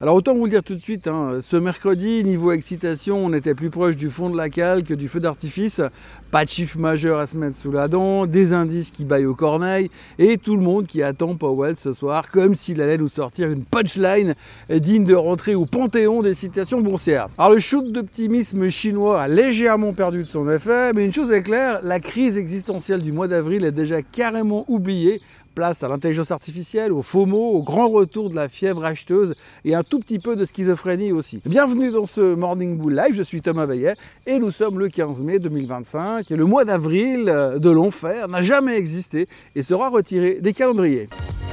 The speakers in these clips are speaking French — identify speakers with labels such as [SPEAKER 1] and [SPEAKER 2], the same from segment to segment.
[SPEAKER 1] Alors autant vous le dire tout de suite, ce mercredi, niveau excitation, on était plus proche du fond de la cale que du feu d'artifice. Pas de chiffre majeur à se mettre sous la dent, des indices qui baillent aux corneilles et tout le monde qui attend Powell ce soir comme s'il allait nous sortir une punchline digne de rentrer au panthéon des citations boursières. Alors le shoot d'optimisme chinois a légèrement perdu de son effet, mais une chose est claire, la crise existentielle du mois d'avril est déjà carrément oubliée. Place à l'intelligence artificielle, au FOMO, au grand retour de la fièvre acheteuse et un tout petit peu de schizophrénie aussi. Bienvenue dans ce Morning Bull Live, je suis Thomas Veillet et nous sommes le 15 mai 2025 et le mois d'avril de l'enfer n'a jamais existé et sera retiré des calendriers.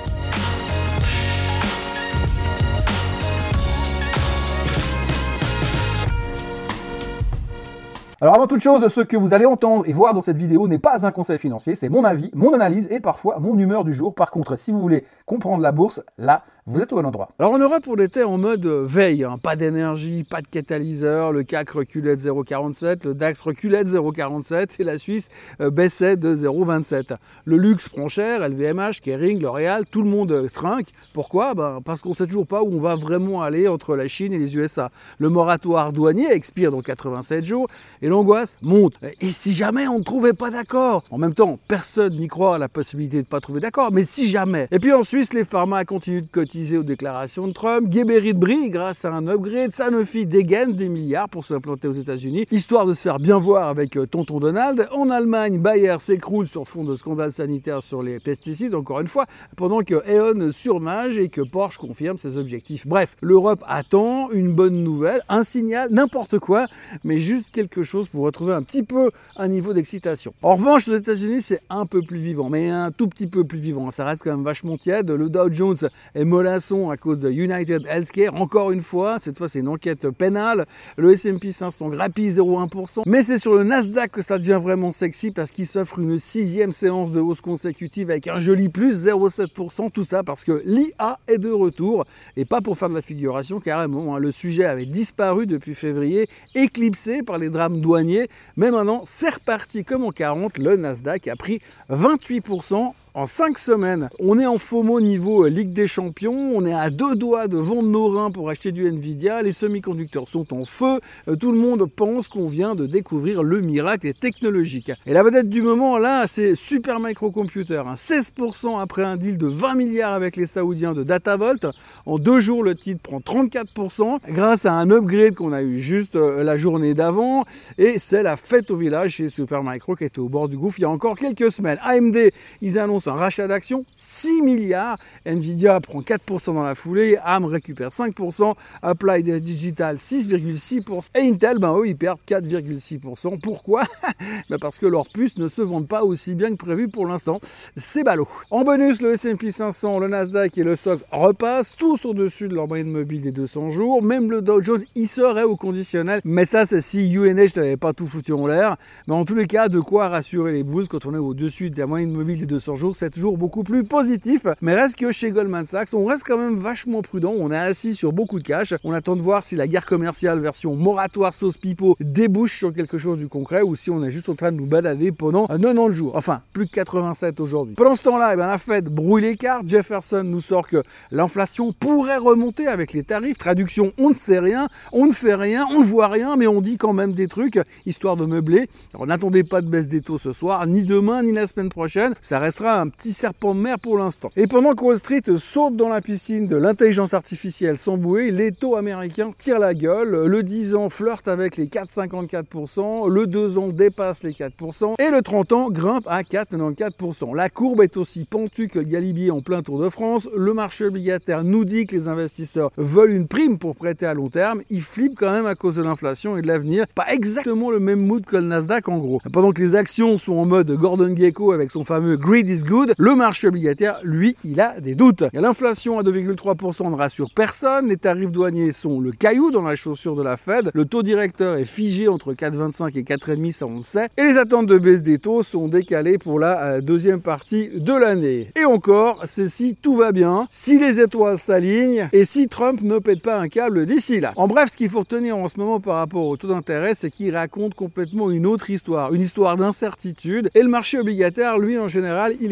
[SPEAKER 1] Alors avant toute chose, ce que vous allez entendre et voir dans cette vidéo n'est pas un conseil financier, c'est mon avis, mon analyse et parfois mon humeur du jour. Par contre, si vous voulez comprendre la bourse, là, vous êtes au bon endroit. Alors en Europe, on était en mode veille, pas d'énergie, pas de catalyseur, le CAC reculait de 0,47, le DAX reculait de 0,47 et la Suisse baissait de 0,27. Le luxe prend cher, LVMH, Kering, L'Oréal, tout le monde trinque. Pourquoi ? Parce qu'on ne sait toujours pas où on va vraiment aller entre la Chine et les USA. Le moratoire douanier expire dans 87 jours et l'angoisse monte. Et si jamais on ne trouvait pas d'accord ? En même temps, personne n'y croit à la possibilité de ne pas trouver d'accord, mais si jamais. Et puis en Suisse, les pharma continuent de cotiser aux déclarations de Trump, Geberit brille grâce à un upgrade, Sanofi dégaine des milliards pour s'implanter aux États-Unis, histoire de se faire bien voir avec tonton Donald. En Allemagne, Bayer s'écroule sur fond de scandale sanitaire sur les pesticides, encore une fois, pendant que E.ON surnage et que Porsche confirme ses objectifs. Bref, l'Europe attend une bonne nouvelle, un signal, n'importe quoi, mais juste quelque chose pour retrouver un petit peu un niveau d'excitation. En revanche, aux États-Unis, c'est un peu plus vivant, mais un tout petit peu plus vivant. Ça reste quand même vachement tiède. Le Dow Jones est mollasson à cause de United Healthcare. Encore une fois, cette fois, c'est une enquête pénale. Le S&P 500 grappille 0,1%. Mais c'est sur le Nasdaq que ça devient vraiment sexy parce qu'il s'offre une 6e séance de hausse consécutive avec un joli plus 0,7%. Tout ça parce que l'IA est de retour et pas pour faire de la figuration carrément. Le sujet avait disparu depuis février, éclipsé par les drames douaniers. Mais maintenant, c'est reparti comme en 40. Le Nasdaq a pris 28% en 5 semaines. On est en FOMO niveau Ligue des Champions, on est à 2 doigts de vendre nos reins pour acheter du Nvidia, les semi-conducteurs sont en feu, tout le monde pense qu'on vient de découvrir le miracle technologique. Et la vedette du moment là, c'est Super Microcomputer, 16% après un deal de 20 milliards avec les Saoudiens de Datavolt. En 2 jours, le titre prend 34% grâce à un upgrade qu'on a eu juste la journée d'avant et c'est la fête au village chez Super Micro qui était au bord du gouffre il y a encore quelques semaines. AMD, ils annoncent un rachat d'actions, 6 milliards. Nvidia prend 4% dans la foulée, ARM récupère 5%, Applied Digital 6,6% et Intel, eux, ils perdent 4,6%. Pourquoi ? Parce que leurs puces ne se vendent pas aussi bien que prévu pour l'instant. C'est ballot. En bonus, le S&P 500, le Nasdaq et le SOX repassent tous au-dessus de leur moyenne mobile des 200 jours. Même le Dow Jones, il serait au conditionnel. Mais ça, c'est si UNH n'avait pas tout foutu en l'air. Mais en tous les cas, de quoi rassurer les bulls quand on est au-dessus de la moyenne mobile des 200 jours. C'est toujours beaucoup plus positif, mais reste que chez Goldman Sachs, on reste quand même vachement prudent, on est assis sur beaucoup de cash, on attend de voir si la guerre commerciale version moratoire sauce pipeau débouche sur quelque chose du concret ou si on est juste en train de nous balader pendant 90 jours, enfin plus de 87 aujourd'hui. Pendant ce temps-là, la Fed brouille les cartes, Jefferson nous sort que l'inflation pourrait remonter avec les tarifs, traduction on ne sait rien, on ne fait rien, on ne voit rien, mais on dit quand même des trucs, histoire de meubler. Alors n'attendez pas de baisse des taux ce soir, ni demain, ni la semaine prochaine, ça restera un petit serpent de mer pour l'instant. Et pendant que Wall Street saute dans la piscine de l'intelligence artificielle sans bouée, les taux américains tirent la gueule, le 10 ans flirte avec les 4,54%, le 2 ans dépasse les 4% et le 30 ans grimpe à 4,94%. La courbe est aussi pentue que le galibier en plein Tour de France, le marché obligataire nous dit que les investisseurs veulent une prime pour prêter à long terme, ils flippent quand même à cause de l'inflation et de l'avenir, pas exactement le même mood que le Nasdaq en gros. Pendant que les actions sont en mode Gordon Gekko avec son fameux Greed is good, le marché obligataire, lui, il a des doutes. L'inflation à 2,3% ne rassure personne, les tarifs douaniers sont le caillou dans la chaussure de la Fed, le taux directeur est figé entre 4,25 et 4,5, ça on le sait, et les attentes de baisse des taux sont décalées pour la deuxième partie de l'année. Et encore, c'est si tout va bien, si les étoiles s'alignent et si Trump ne pète pas un câble d'ici là. En bref, ce qu'il faut retenir en ce moment par rapport au taux d'intérêt, c'est qu'il raconte complètement une autre histoire, une histoire d'incertitude, et le marché obligataire, lui, en général, il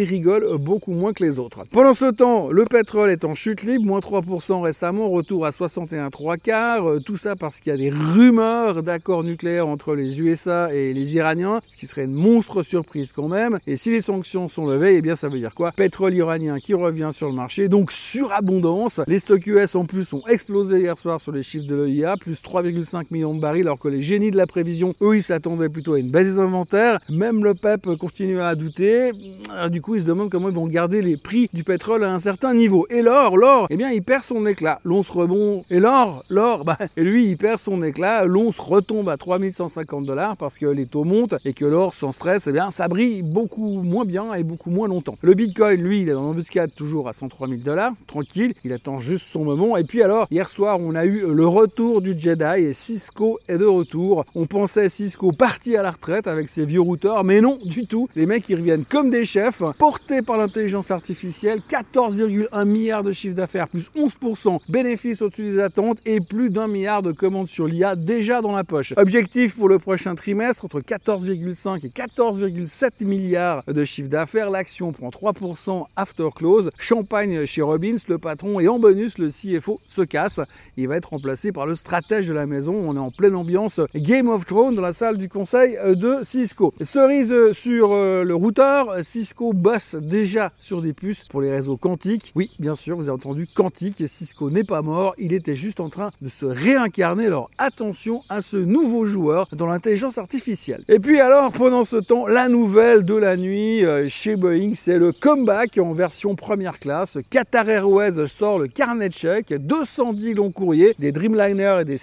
[SPEAKER 1] rigolent beaucoup moins que les autres. Pendant ce temps, le pétrole est en chute libre, moins 3% récemment, retour à 61,75 $. Tout ça parce qu'il y a des rumeurs d'accords nucléaires entre les USA et les Iraniens, ce qui serait une monstre surprise quand même. Et si les sanctions sont levées, eh bien ça veut dire quoi? Pétrole iranien qui revient sur le marché, donc surabondance. Les stocks US en plus ont explosé hier soir sur les chiffres de l'EIA, plus 3,5 millions de barils, alors que les génies de la prévision, eux, ils s'attendaient plutôt à une baisse des inventaires. Même le PEP continue à douter. Du coup, ils se demandent comment ils vont garder les prix du pétrole à un certain niveau. Et l'or, eh bien, il perd son éclat. L'once rebond. Et l'or, lui, il perd son éclat. L'once retombe à 3150 $ parce que les taux montent et que l'or, sans stress, eh bien, ça brille beaucoup moins bien et beaucoup moins longtemps. Le Bitcoin, lui, il est dans l'embuscade toujours à 103 000 $. Tranquille, il attend juste son moment. Et puis alors, hier soir, on a eu le retour du Jedi et Cisco est de retour. On pensait Cisco parti à la retraite avec ses vieux routeurs, mais non du tout. Les mecs, ils reviennent comme des chefs, portés par l'intelligence artificielle, 14,1 milliards de chiffre d'affaires, plus 11%, bénéfices au-dessus des attentes et plus d'1 milliard de commandes sur l'IA déjà dans la poche. Objectif pour le prochain trimestre, entre 14,5 et 14,7 milliards de chiffre d'affaires. L'action prend 3% after close. Champagne chez Robbins, le patron, et en bonus, le CFO se casse. Il va être remplacé par le stratège de la maison. On est en pleine ambiance Game of Thrones dans la salle du conseil de Cisco. Cerise sur le routeur, Cisco bosse déjà sur des puces pour les réseaux quantiques. Oui, bien sûr, vous avez entendu quantique, et Cisco n'est pas mort, il était juste en train de se réincarner. Alors attention à ce nouveau joueur dans l'intelligence artificielle. Et puis alors, pendant ce temps, la nouvelle de la nuit chez Boeing, c'est le comeback en version première classe. Qatar Airways sort le carnet de chèques, 210 longs courriers, des Dreamliner et des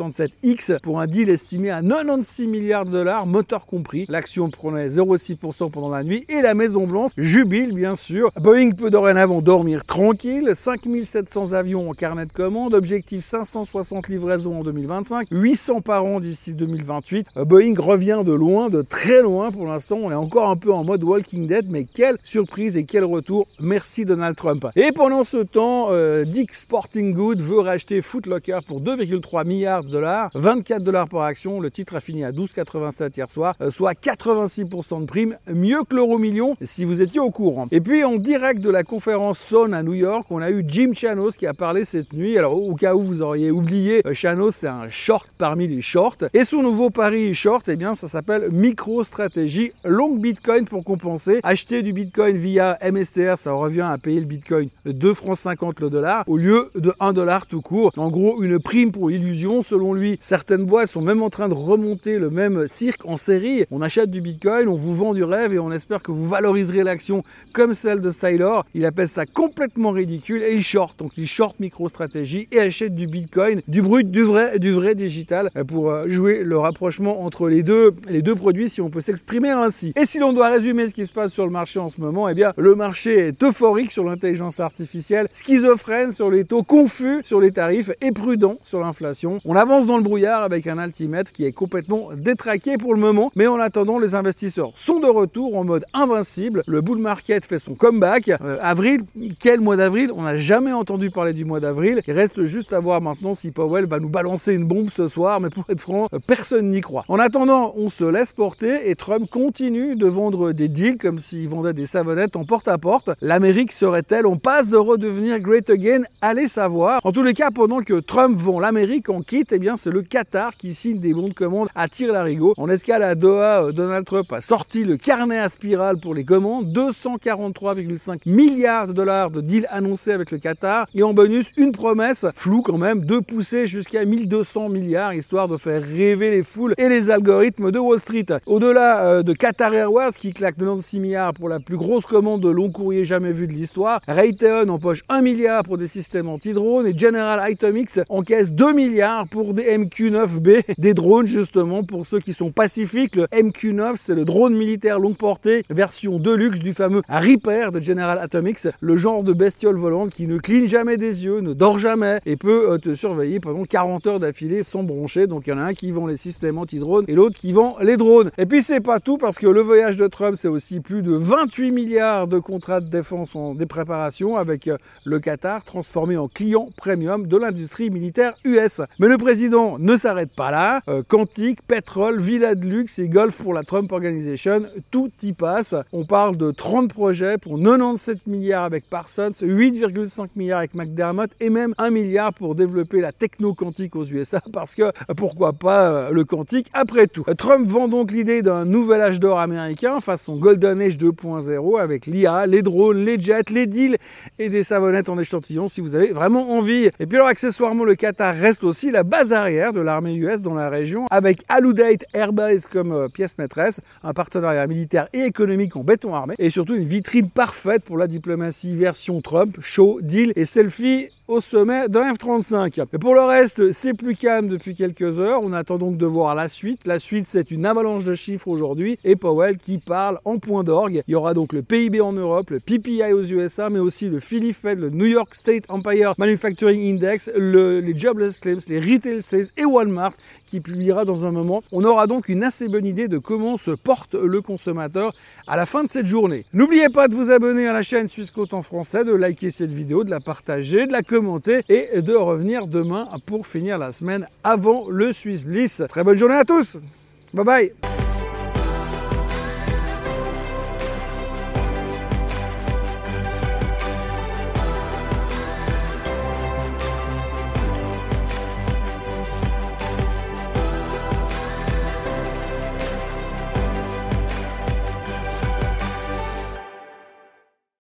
[SPEAKER 1] 777X pour un deal estimé à 96 milliards de $, moteur compris. L'action prenait 0,6% pendant la nuit et la Maison Blanche jubile bien sûr. Boeing peut dorénavant dormir tranquille. 5700 avions en carnet de commande, objectif 560 livraisons en 2025, 800 par an d'ici 2028. Boeing revient de loin, de très loin pour l'instant. On est encore un peu en mode Walking Dead, mais quelle surprise et quel retour. Merci Donald Trump. Et pendant ce temps, Dick's Sporting Goods veut racheter Foot Locker pour 2,3 milliards de $, 24 $ par action. Le titre a fini à 12,87 hier soir, soit 86% de prime, mieux que l'euro million si vous étiez au courant. Et puis en direct de la conférence Son à New York, on a eu Jim Chanos qui a parlé cette nuit. Alors au cas où vous auriez oublié, Chanos c'est un short parmi les shorts. Et son nouveau pari short, eh bien ça s'appelle MicroStrategy, long Bitcoin pour compenser. Acheter du Bitcoin via MSTR, ça revient à payer le Bitcoin 2,50 € le dollar au lieu de 1 $ tout court. En gros, une prime pour illusion. Selon lui, certaines boîtes sont même en train de remonter le même cirque en série. On achète du Bitcoin, on vous vend du rêve et on espère que vous valoriserez l'action comme celle de Saylor. Il appelle ça complètement ridicule et il short. Donc il short MicroStrategy et achète du Bitcoin, du brut, du vrai digital pour jouer le rapprochement entre les deux produits, si on peut s'exprimer ainsi. Et si l'on doit résumer ce qui se passe sur le marché en ce moment, eh bien le marché est euphorique sur l'intelligence artificielle, schizophrène sur les taux, confus sur les tarifs et prudent sur l'inflation. On avance dans le brouillard avec un altimètre qui est complètement détraqué pour le moment, mais en attendant, les investisseurs sont de retour en mode invincible. Le bull market fait son comeback. Avril, quel mois d'avril? On n'a jamais entendu parler du mois d'avril. Il reste juste à voir maintenant si Powell va nous balancer une bombe ce soir, mais pour être franc, personne n'y croit. En attendant, on se laisse porter et Trump continue de vendre des deals comme s'il vendait des savonnettes en porte-à-porte. L'Amérique serait-elle en passe de redevenir great again? Allez savoir. En tous les cas, pendant que Trump vend l'Amérique en kit, eh bien c'est le Qatar qui signe des bons de commande à tire-larigot. En escale à Doha, Donald Trump a sorti le carnet à spirale pour les commandes, 243,5 milliards de $ de deals annoncés avec le Qatar et en bonus une promesse floue quand même de pousser jusqu'à 1200 milliards histoire de faire rêver les foules et les algorithmes de Wall Street. Au-delà de Qatar Airways qui claque 96 milliards pour la plus grosse commande de long courrier jamais vue de l'histoire, Raytheon empoche 1 milliard pour des systèmes anti-drones et General Atomics encaisse 2 milliards pour des MQ-9B, des drones justement pour ceux qui sont pacifiques. Le MQ-9 c'est le drone militaire longue portée version deluxe du fameux Reaper de General Atomics, le genre de bestiole volante qui ne cligne jamais des yeux, ne dort jamais et peut te surveiller pendant 40 heures d'affilée sans broncher. Donc il y en a un qui vend les systèmes anti-drones et l'autre qui vend les drones. Et puis c'est pas tout parce que le voyage de Trump c'est aussi plus de 28 milliards de contrats de défense en préparations avec le Qatar transformé en client premium de l'industrie militaire US. Mais le président ne s'arrête pas là. Quantique, pétrole, villa de luxe et golf pour la Trump Organization, tout y passe. On parle de de 30 projets pour 97 milliards avec Parsons, 8,5 milliards avec McDermott et même 1 milliard pour développer la techno quantique aux USA parce que pourquoi pas le quantique après tout. Trump vend donc l'idée d'un nouvel âge d'or américain façon Golden Age 2.0 avec l'IA, les drones, les jets, les deals et des savonnettes en échantillon si vous avez vraiment envie. Et puis alors accessoirement le Qatar reste aussi la base arrière de l'armée US dans la région avec Al Udeid Airbase comme pièce maîtresse, un partenariat militaire et économique en béton armé et surtout une vitrine parfaite pour la diplomatie version Trump, show, deal et selfie au sommet d'un F-35. Mais pour le reste, c'est plus calme depuis quelques heures. On attend donc de voir la suite. La suite, c'est une avalanche de chiffres aujourd'hui et Powell qui parle en point d'orgue. Il y aura donc le PIB en Europe, le PPI aux USA, mais aussi le Philly Fed, le New York State Empire Manufacturing Index, les Jobless Claims, les Retail Sales et Walmart qui publiera dans un moment. On aura donc une assez bonne idée de comment se porte le consommateur à la fin de cette journée. N'oubliez pas de vous abonner à la chaîne Swissquote en français, de liker cette vidéo, de la partager, de la commenter et de revenir demain pour finir la semaine avant le Swiss Bliss. Très bonne journée à tous. Bye bye.